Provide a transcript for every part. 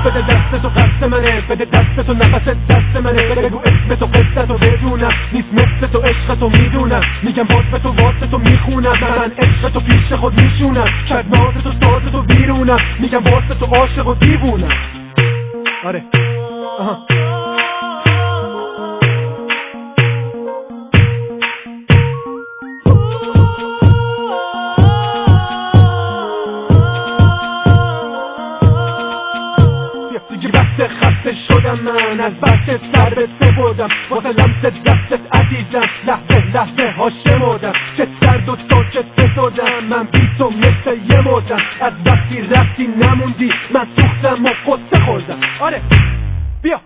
بده دستتو قصد منه، بده دستتو نفست دست منه. بگو اسم تو قصتو بدونم، نیست مثل تو عشقتو میدونم. میگم واسه تو واسه تو میخونم، من عشقتو پیش خود میشونم. کرد نازتو سازتو بیرونم، میگم واسه تو عاشق و دیوونم. آره دیگه بسته خسته شدم من، از بسته سر به سپردم. واسه لمس دستت عزیزم لحظه لحظه ها شمردم. چه سرد و ساکت فسردم من بی تو مثل یه مردم. از وقتی رفتی نموندی من سوختم و قصه خوردم. آره بیا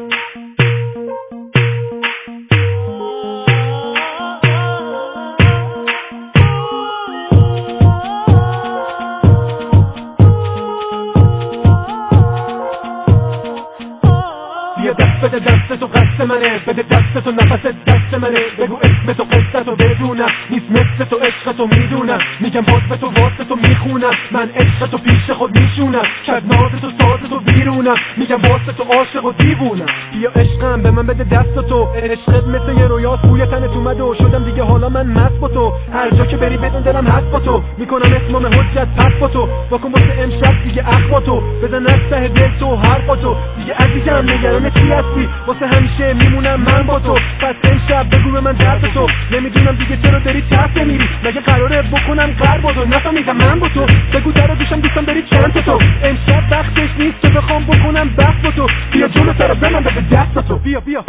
بیا دست بده دستتو قصد منه، بده دستتو نفست دست منه. بگو اسم تو قصتو بدونم، نیست مثل تو عشقتو میدونم. میگم واسه تو واسه تو میخونم، من عشقتو پیش خود میشونم. کرد نازتو سازتو بیرونم، میگم واسه تو عاشق و دیوونم. بیا عشقم به من بده دستتو، عشقت مثل یه رویاست بوی تنت اومد و شدم دیگه حالا من مست با تو. هر جا که بری بدون دلم هست با تو، میکنم اتمام حجت پس با تو. واکن واسه امشب دیگه اخ با تو، بزن از ته دل تو حرفا تو. دیگه عزیزم نگران چی هستی، واسه همیشه میمونم من با تو. پس امشب بگو به من درد تو، نمیدونم دیگه چرا داری چرت میری. مگه قراره بکنم قرب با تو، نفهمیدم من با تو. بگو در گوشم دوستم داری چند تو. امشب وقتش نیست که بخوام بکنم بس با تو. بیا جلو سر به من بده دست تو. بیا بیا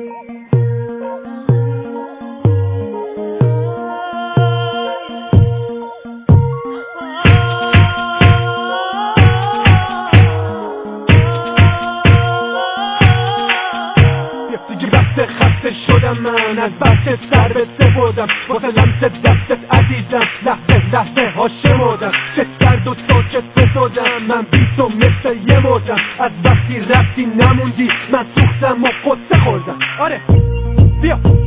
خسته شدم من، از بسته سر به سپردم. واسه لمس دستت عزیزم لحظه لحظه ها شمردم. چه سرد و ساکت فسردم من بی تو مثل یه مردم. از وقتی رفتی نموندی من سوختم و قصه خوردم. آره بیا